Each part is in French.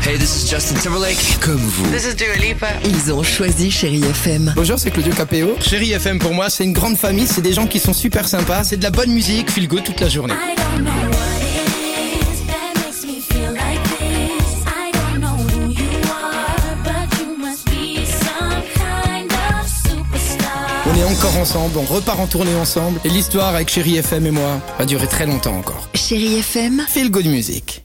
Hey, this is Justin Timberlake. Comme vous. This is Dua Lipa. Ils ont choisi Chérie FM. Bonjour, c'est Claudio Capéo. Chérie FM pour moi, c'est une grande famille, c'est des gens qui sont super sympas, c'est de la bonne musique, feel good toute la journée. On est encore ensemble, on repart en tournée ensemble, et l'histoire avec Chérie FM et moi va durer très longtemps encore. Chérie FM, Feel good music.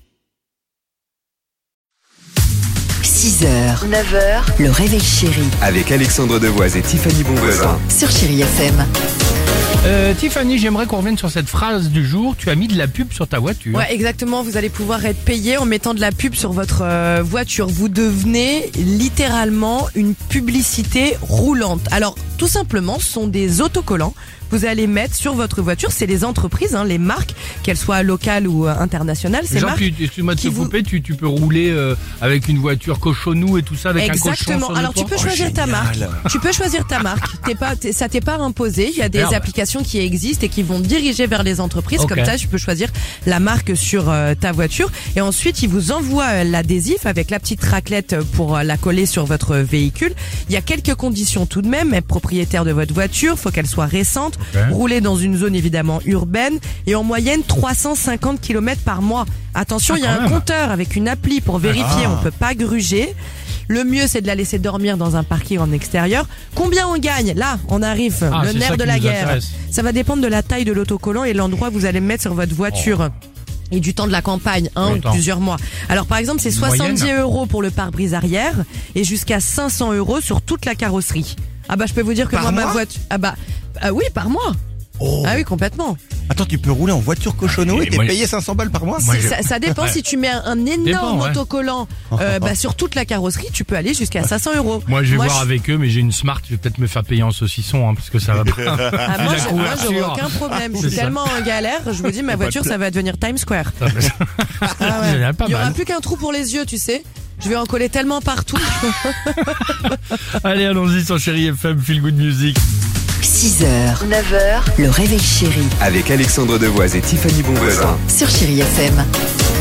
6h, 9h, le réveil chéri Avec Alexandre Devoise et Tiffany Bonvoisin. sur Chérie FM. Tiffany, j'aimerais qu'on revienne sur cette phrase du jour. Tu as mis de la pub sur ta voiture. Ouais, exactement. Vous allez pouvoir être payé en mettant de la pub sur votre voiture. Vous devenez littéralement une publicité roulante. Alors, tout simplement, ce sont des autocollants. Vous allez mettre sur votre voiture, c'est les entreprises, les marques, qu'elles soient locales ou internationales. Ces Genre, marques excuse-moi de te qui vous- couper, tu peux rouler avec une voiture cochonou et tout ça, avec un cochon Exactement. sur le Alors tu toit. peux choisir ta marque. Tu peux choisir ta marque. Ça t'est pas imposé. Il y a des Merde. applications qui existent et qui vont diriger vers les entreprises. Ok. Comme ça, tu peux choisir la marque sur ta voiture. Et ensuite, ils vous envoient l'adhésif avec la petite raclette pour la coller sur votre véhicule. Il y a quelques conditions tout de même. Être propriétaire de votre voiture, faut qu'elle soit récente, rouler dans une zone évidemment urbaine et en moyenne 350 km par mois. Attention, il y a quand un même. compteur avec une appli pour vérifier. On peut pas gruger. Le mieux, c'est de la laisser dormir dans un parking en extérieur. Combien on gagne? Là, on arrive. Ah, le c'est nerf ça de qui la nous guerre. intéresse. Ça va dépendre de la taille de l'autocollant et l'endroit que vous allez mettre sur votre voiture. Et du temps de la campagne, ou Longtemps. plusieurs mois. Alors par exemple, c'est Une 70 moyenne. € pour le pare-brise arrière et jusqu'à 500 € sur toute la carrosserie. Ah bah je peux vous dire que Par moi ma mois voiture... oui, par mois. Oh. Ah oui, complètement. Attends, tu peux rouler en voiture cochonou et t'es moi- payé 500 balles par mois? Moi, Ça dépend. Ouais. Si tu mets un énorme Dépend, ouais. autocollant sur toute la carrosserie, tu peux aller jusqu'à 500 €. Moi, je vais voir avec eux, mais j'ai une Smart. Je vais peut-être me faire payer en saucisson, parce que ça va pas. Ah, moi, la j'aurais couverture. aucun problème. Je C'est suis ça. tellement en galère. Je vous dis, ma voiture, ça va devenir Times Square. Ça va- Ah ouais. Génial, pas Il y aura mal. plus qu'un trou pour les yeux, tu sais. Je vais en coller tellement partout. Allez, allons-y sur Chérie FM, Feel Good Music. 6h, 9h, le réveil chéri Avec Alexandre Devoise et Tiffany Bonvoisin. sur Chérie FM.